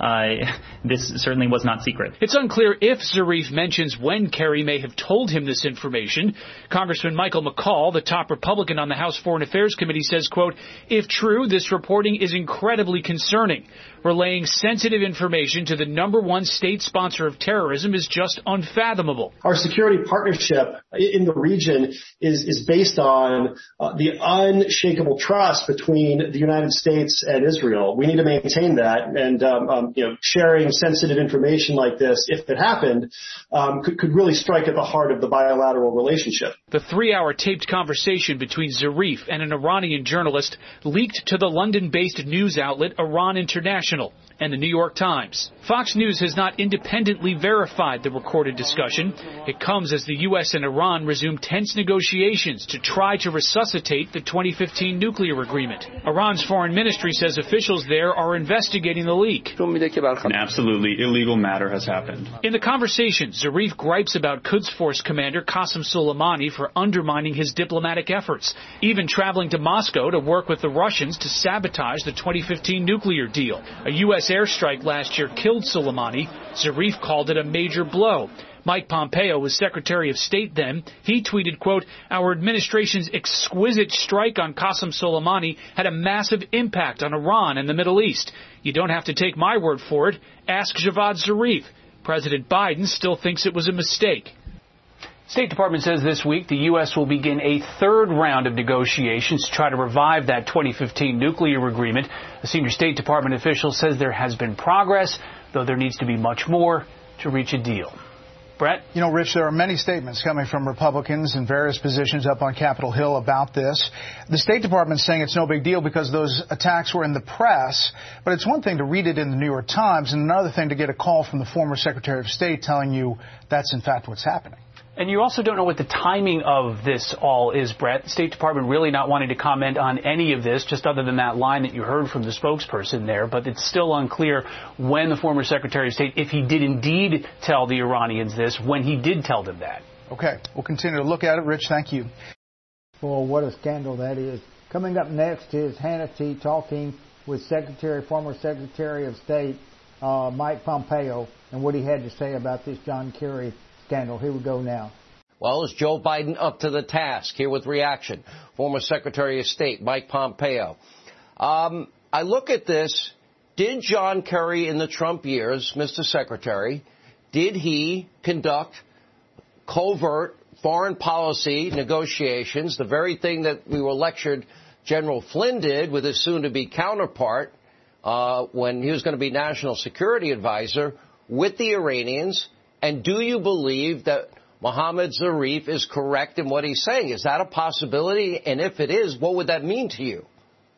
this certainly was not secret. It's unclear if Zarif mentions when Kerry may have told him this information. Congressman Michael McCaul, the top Republican on the House Foreign Affairs Committee, says, quote, if true, this reporting is incredibly concerning. Relaying sensitive information to the #1 state sponsor of terrorism is just unfathomable. Our security partnership in the region is based on the unshakable trust between the United States and Israel. We need to maintain that, and sharing sensitive information like this, if it happened, could really strike at the heart of the bilateral relationship. The 3-hour taped conversation between Zarif and an Iranian journalist leaked to the London-based news outlet Iran International and the New York Times. Fox News has not independently verified the recorded discussion. It comes as the U.S. and Iran resume tense negotiations to try to resuscitate the 2015 nuclear agreement. Iran's foreign ministry says officials there are investigating the leak. An absolutely illegal matter has happened. In the conversation, Zarif gripes about Quds Force commander Qasem Soleimani for undermining his diplomatic efforts, even traveling to Moscow to work with the Russians to sabotage the 2015 nuclear deal. A U.S. airstrike last year killed Soleimani. Zarif called it a major blow. Mike Pompeo was Secretary of State then. He tweeted, quote, our administration's exquisite strike on Qasem Soleimani had a massive impact on Iran and the Middle East. You don't have to take my word for it. Ask Javad Zarif. President Biden still thinks it was a mistake. State Department says this week the U.S. will begin a third round of negotiations to try to revive that 2015 nuclear agreement. A senior State Department official says there has been progress, though there needs to be much more to reach a deal. Brett? You know, Rich, there are many statements coming from Republicans in various positions up on Capitol Hill about this. The State Department is saying it's no big deal because those attacks were in the press. But it's one thing to read it in the New York Times and another thing to get a call from the former Secretary of State telling you that's in fact what's happening. And you also don't know what the timing of this all is, Brett. The State Department really not wanting to comment on any of this, just other than that line that you heard from the spokesperson there. But it's still unclear when the former Secretary of State, if he did indeed tell the Iranians this, when he did tell them that. Okay, we'll continue to look at it. Rich, thank you. Well, what a scandal that is. Coming up next is Hannity talking with former Secretary of State Mike Pompeo and what he had to say about this John Kerry scandal. Here we go now. Well, is Joe Biden up to the task? Here with reaction, former Secretary of State Mike Pompeo. I look at this. Did John Kerry in the Trump years, Mr. Secretary, did he conduct covert foreign policy negotiations, the very thing that we were lectured General Flynn did with his soon-to-be counterpart when he was going to be National Security Advisor with the Iranians? And do you believe that Mohammad Zarif is correct in what he's saying? Is that a possibility? And if it is, what would that mean to you?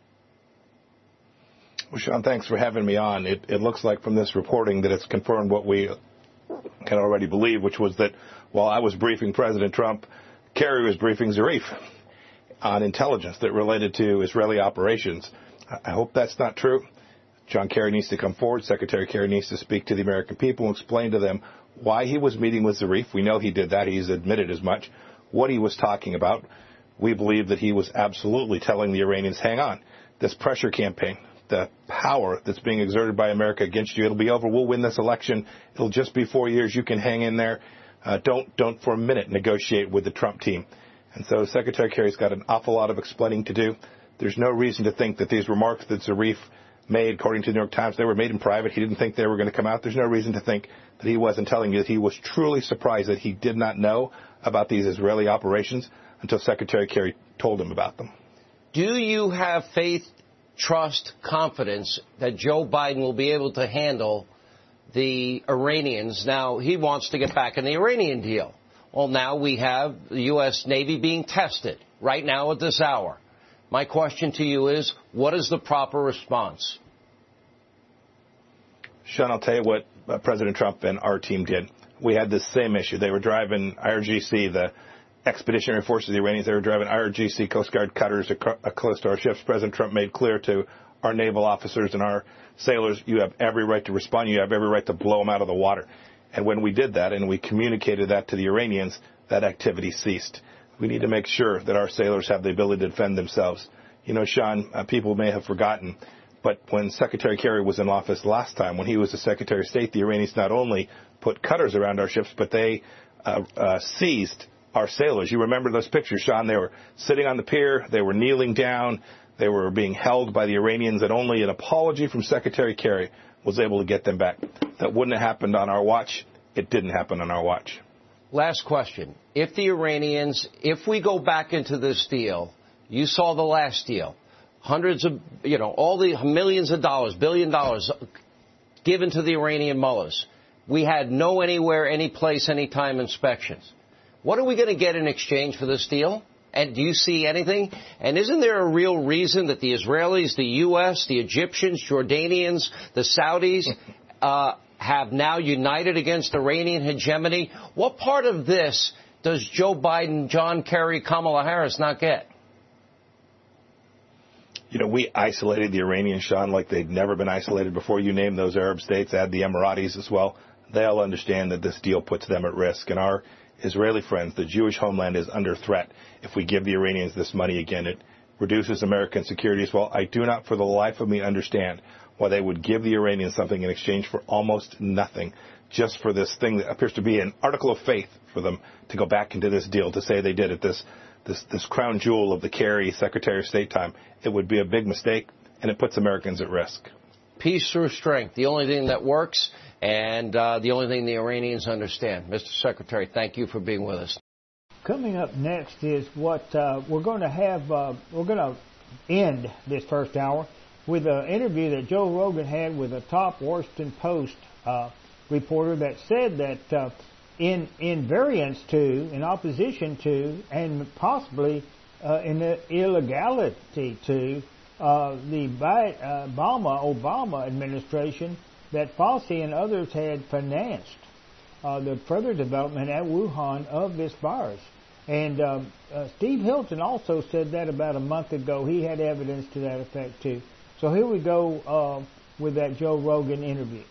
Well, Sean, thanks for having me on. It looks like from this reporting that it's confirmed what we can already believe, which was that while I was briefing President Trump, Kerry was briefing Zarif on intelligence that related to Israeli operations. I hope that's not true. John Kerry needs to come forward. Secretary Kerry needs to speak to the American people and explain to them why he was meeting with Zarif. We know he did that. He's admitted as much. What he was talking about. We believe that he was absolutely telling the Iranians, hang on, this pressure campaign, the power that's being exerted by America against you, it'll be over. We'll win this election. It'll just be 4 years. You can hang in there. Don't for a minute negotiate with the Trump team. And so Secretary Kerry's got an awful lot of explaining to do. There's no reason to think that these remarks that Zarif made, according to the New York Times, they were made in private. He didn't think they were going to come out. There's no reason to think that he wasn't telling you that he was truly surprised that he did not know about these Israeli operations until Secretary Kerry told him about them. Do you have faith, trust, confidence that Joe Biden will be able to handle the Iranians? Now, he wants to get back in the Iranian deal. Well, now we have the U.S. Navy being tested right now at this hour. My question to you is, what is the proper response? Sean, I'll tell you what President Trump and our team did. We had this same issue. They were driving IRGC, the Expeditionary Forces of the Iranians. They were driving IRGC Coast Guard cutters close to our ships. President Trump made clear to our naval officers and our sailors, you have every right to respond. You have every right to blow them out of the water. And when we did that and we communicated that to the Iranians, that activity ceased. We need to make sure that our sailors have the ability to defend themselves. You know, Sean, people may have forgotten, but when Secretary Kerry was in office last time, when he was the Secretary of State, the Iranians not only put cutters around our ships, but they seized our sailors. You remember those pictures, Sean? They were sitting on the pier. They were kneeling down. They were being held by the Iranians, and only an apology from Secretary Kerry was able to get them back. That wouldn't have happened on our watch. It didn't happen on our watch. Last question. If the Iranians, if we go back into this deal, you saw the last deal, hundreds of, all the millions of dollars, $1 billion given to the Iranian mullahs. We had no anywhere, any place, anytime inspections. What are we going to get in exchange for this deal? And do you see anything? And isn't there a real reason that the Israelis, the U.S., the Egyptians, Jordanians, the Saudis have now united against Iranian hegemony? What part of this does Joe Biden, John Kerry, Kamala Harris not get? We isolated the Iranians, Sean, like they'd never been isolated before. You name those Arab states, add the Emiratis as well. They all understand that this deal puts them at risk. And our Israeli friends, the Jewish homeland is under threat. If we give the Iranians this money again, it reduces American security as well. I do not for the life of me understand why they would give the Iranians something in exchange for almost nothing, just for this thing that appears to be an article of faith for them to go back into this deal, to say they did it, this crown jewel of the Kerry Secretary of State time. It would be a big mistake, and it puts Americans at risk. Peace through strength, the only thing that works, and the only thing the Iranians understand. Mr. Secretary, thank you for being with us. Coming up next is what we're going to have. We're going to end this first hour with an interview that Joe Rogan had with a top Washington Post reporter that said that in variance to, in opposition to, and possibly in the illegality to the Obama administration, that Fauci and others had financed the further development at Wuhan of this virus. And Steve Hilton also said that about a month ago. He had evidence to that effect, too. So here we go with that Joe Rogan interview.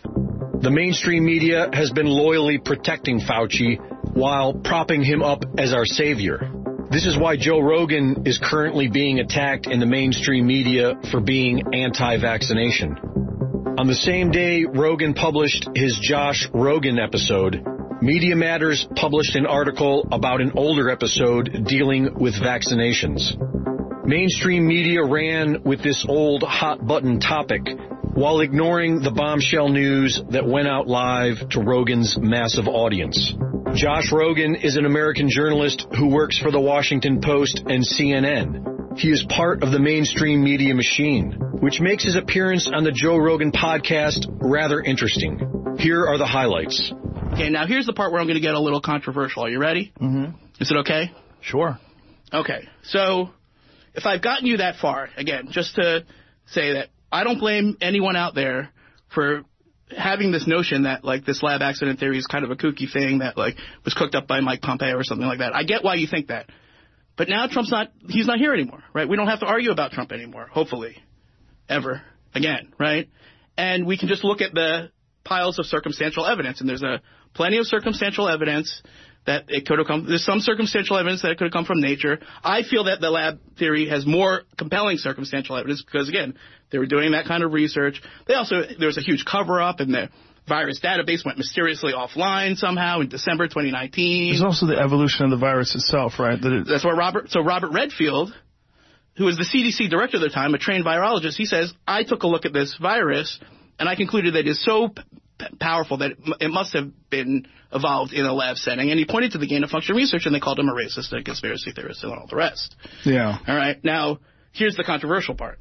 The mainstream media has been loyally protecting Fauci while propping him up as our savior. This is why Joe Rogan is currently being attacked in the mainstream media for being anti-vaccination. On the same day Rogan published his Josh Rogan episode, Media Matters published an article about an older episode dealing with vaccinations. Mainstream media ran with this old hot-button topic while ignoring the bombshell news that went out live to Rogan's massive audience. Josh Rogan is an American journalist who works for the Washington Post and CNN. He is part of the mainstream media machine, which makes his appearance on the Joe Rogan podcast rather interesting. Here are the highlights. Okay, now here's the part where I'm going to get a little controversial. Are you ready? Mm-hmm. Is it okay? Sure. Okay, so if I've gotten you that far, again, just to say that I don't blame anyone out there for having this notion that, like, this lab accident theory is kind of a kooky thing that, like, was cooked up by Mike Pompeo or something like that. I get why you think that. But now he's not here anymore, right? We don't have to argue about Trump anymore, hopefully, ever again, right? And we can just look at the piles of circumstantial evidence, and there's plenty of circumstantial evidence that it could have come. There's some circumstantial evidence that it could have come from nature. I feel that the lab theory has more compelling circumstantial evidence because, again, they were doing that kind of research. There was a huge cover-up, and the virus database went mysteriously offline somehow in December 2019. There's also the evolution of the virus itself, right? That's where Robert Redfield, who was the CDC director at the time, a trained virologist, he says, I took a look at this virus, and I concluded that it is so powerful that it must have been evolved in a lab setting. And he pointed to the gain-of-function research, and they called him a racist, a conspiracy theorist, and all the rest. Yeah. All right. Now, here's the controversial part.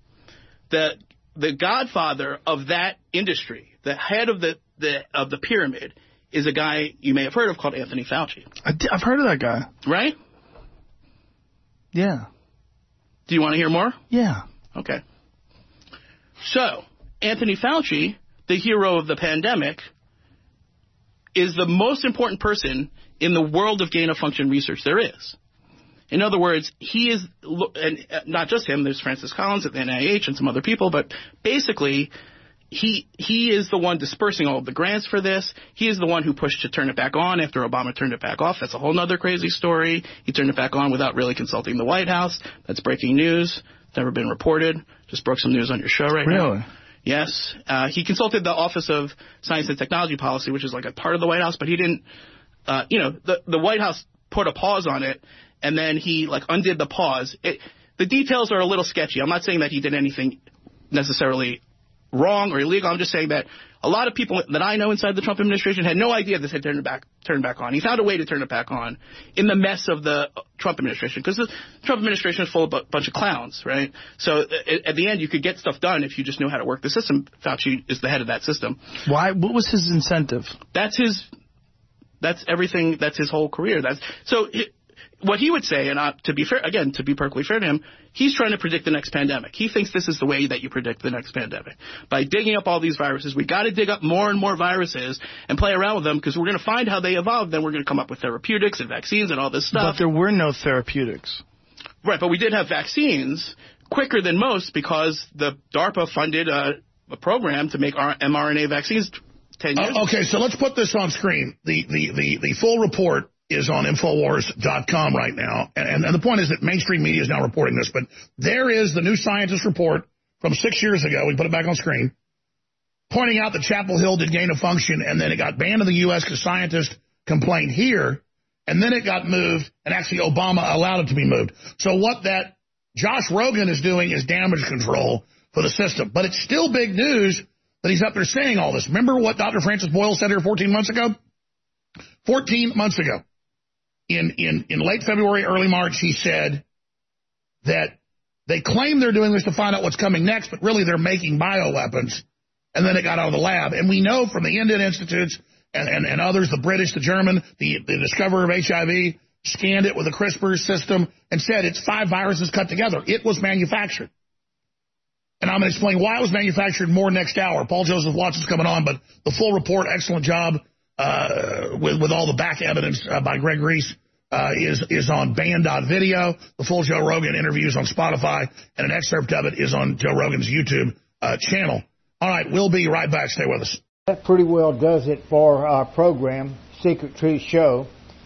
The godfather of that industry, the head of the pyramid, is a guy you may have heard of called Anthony Fauci. I've heard of that guy. Right? Yeah. Do you want to hear more? Yeah. Okay. So, Anthony Fauci the hero of the pandemic, is the most important person in the world of gain-of-function research there is. In other words, he is, and not just him, there's Francis Collins at the NIH and some other people, but basically he is the one dispersing all of the grants for this. He is the one who pushed to turn it back on after Obama turned it back off. That's a whole other crazy story. He turned it back on without really consulting the White House. That's breaking news. It's never been reported. Just broke some news on your show right now. Really? Yes. He consulted the Office of Science and Technology Policy, which is like a part of the White House, but he didn't, the White House put a pause on it, and then he undid the pause. The details are a little sketchy. I'm not saying that he did anything necessarily wrong or illegal. I'm just saying that a lot of people that I know inside the Trump administration had no idea this had turned back on. He found a way to turn it back on in the mess of the Trump administration, because the Trump administration is full of a bunch of clowns, right? So at the end, you could get stuff done if you just knew how to work the system. Fauci is the head of that system. Why? What was his incentive? That's everything. That's his whole career. What he would say, and to be fair, again, to be perfectly fair to him, he's trying to predict the next pandemic. He thinks this is the way that you predict the next pandemic. By digging up all these viruses, we got to dig up more and more viruses and play around with them, because we're going to find how they evolve. Then we're going to come up with therapeutics and vaccines and all this stuff. But there were no therapeutics. Right, but we did have vaccines quicker than most because the DARPA funded a program to make mRNA vaccines 10 years ago. Okay, so let's put this on screen. The full report is on Infowars.com right now. And the point is that mainstream media is now reporting this, but there is the New Scientist report from 6 years ago. We put it back on screen, pointing out that Chapel Hill did gain of function, and then it got banned in the U.S. because scientists complained here, and then it got moved, and actually Obama allowed it to be moved. So what that Josh Rogan is doing is damage control for the system. But it's still big news that he's up there saying all this. Remember what Dr. Francis Boyle said here 14 months ago? 14 months ago. In late February, early March, he said that they claim they're doing this to find out what's coming next, but really they're making bioweapons. And then it got out of the lab. And we know from the Indian Institutes and others, the British, the German, the discoverer of HIV, scanned it with a CRISPR system and said it's 5 viruses cut together. It was manufactured. And I'm going to explain why it was manufactured more next hour. Paul Joseph Watts is coming on, but the full report, excellent job. With all the back evidence by Greg Reese is on band.video. The full Joe Rogan interview is on Spotify, and an excerpt of it is on Joe Rogan's YouTube channel. All right, we'll be right back. Stay with us. That pretty well does it for our program, Secret Truth Show.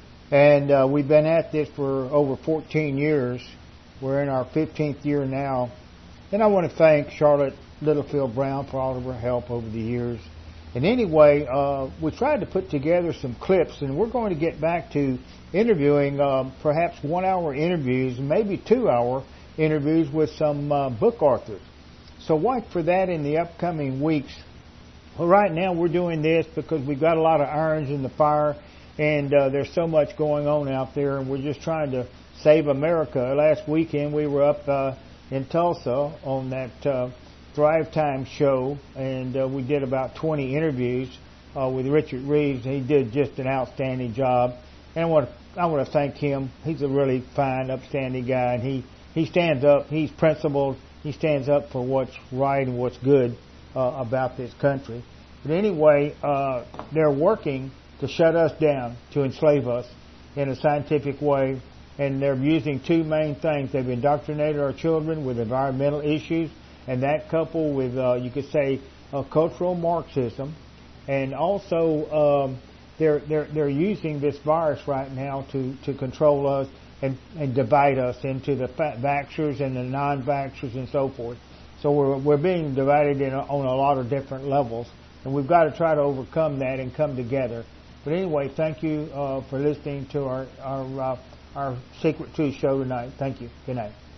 And we've been at this for over 14 years. We're in our 15th year now. And I want to thank Charlotte Littlefield Brown for all of her help over the years. And anyway, we tried to put together some clips, and we're going to get back to interviewing perhaps 1-hour interviews, maybe 2-hour interviews with some book authors. So watch for that in the upcoming weeks. Well, right now we're doing this because we've got a lot of irons in the fire, and there's so much going on out there, and we're just trying to save America. Last weekend we were up in Tulsa on that Thrive Time show, and we did about 20 interviews with Richard Reeves. He did just an outstanding job, and I want to thank him. He's a really fine, upstanding guy, and he stands up. He's principled. He stands up for what's right and what's good about this country. But anyway, they're working to shut us down, to enslave us in a scientific way, and they're using 2 main things. They've indoctrinated our children with environmental issues, and that coupled with, you could say, cultural Marxism, and also they're using this virus right now to control us and divide us into the vaxxers and the non-vaxxers and so forth. So we're being divided on a lot of different levels, and we've got to try to overcome that and come together. But anyway, thank you for listening to our Secret Truth show tonight. Thank you. Good night.